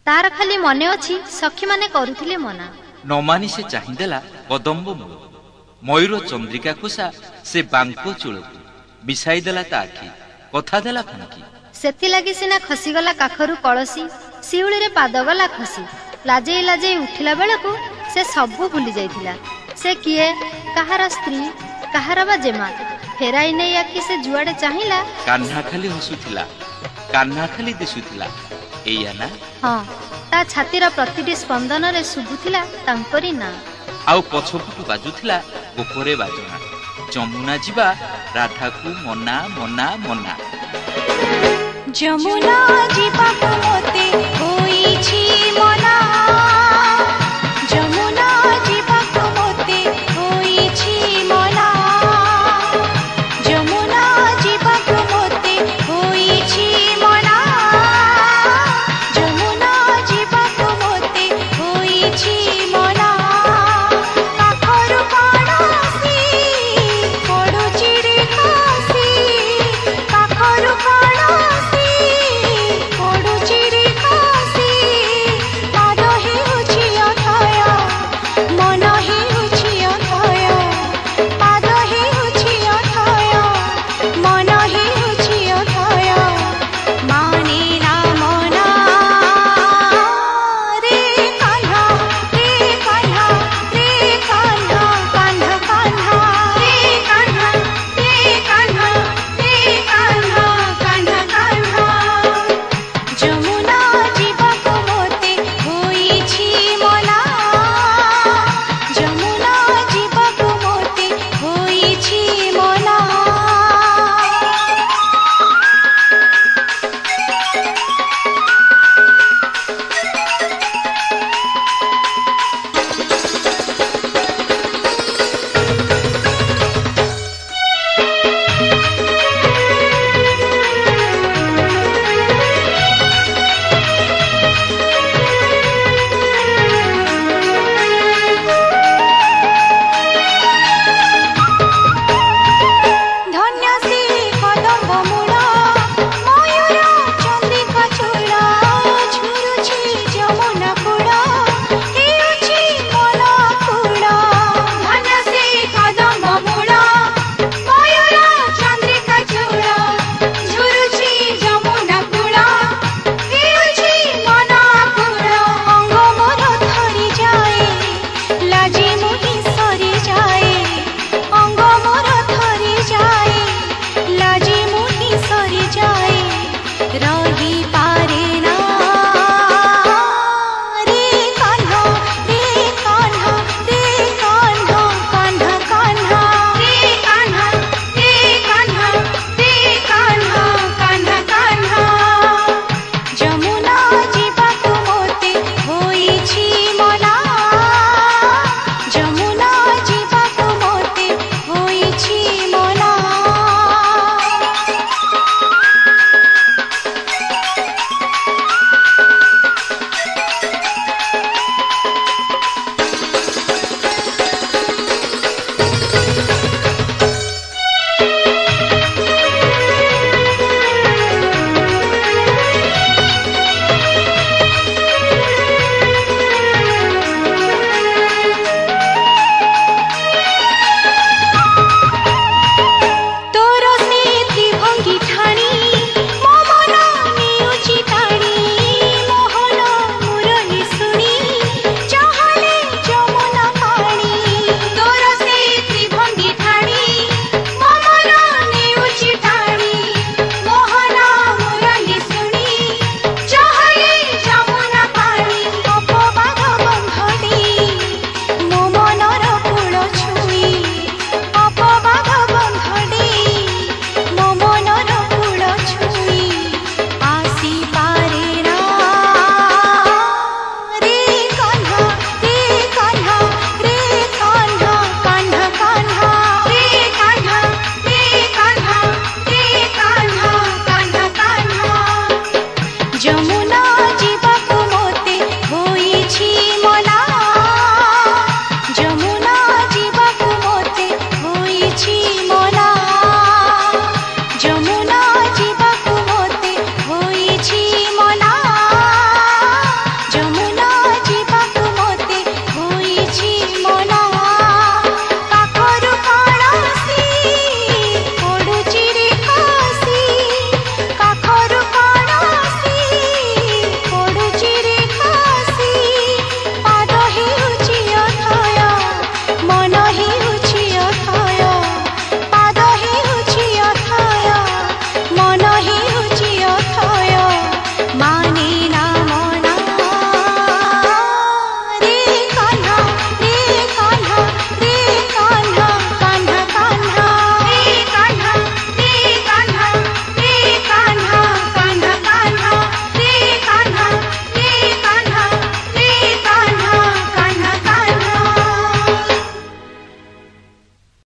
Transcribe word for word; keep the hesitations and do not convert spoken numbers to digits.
तार खाली मने अछि सखी माने करुथिले मना नमानी से चाहिदेला कदम्ब मूल मयूर चंद्रिका कोसा से बांको चूलकु मिसाईदेला ता आखि कथा देला फंकी सेति लागि सिना खसीगला काखरु कळसी शिउली रे पाद गला खसी लाजे लाजे उठिला बेलकु से सबु भूली जाइथिला से किए कहार स्त्री कहार बा जेमा फेराई नै आखि से जुआडे चाहिला कान्हा खाली हसुथिला कान्हा खाली दिसुथिला एया ना हां ता छातीर प्रतिटी स्पंदन रे सुबुथिला तांकरी ना आउ पछपुटु बाजुथिला गोपरे बाजना जमुना जीवा राधा को मना मना मना जमुना जीवा को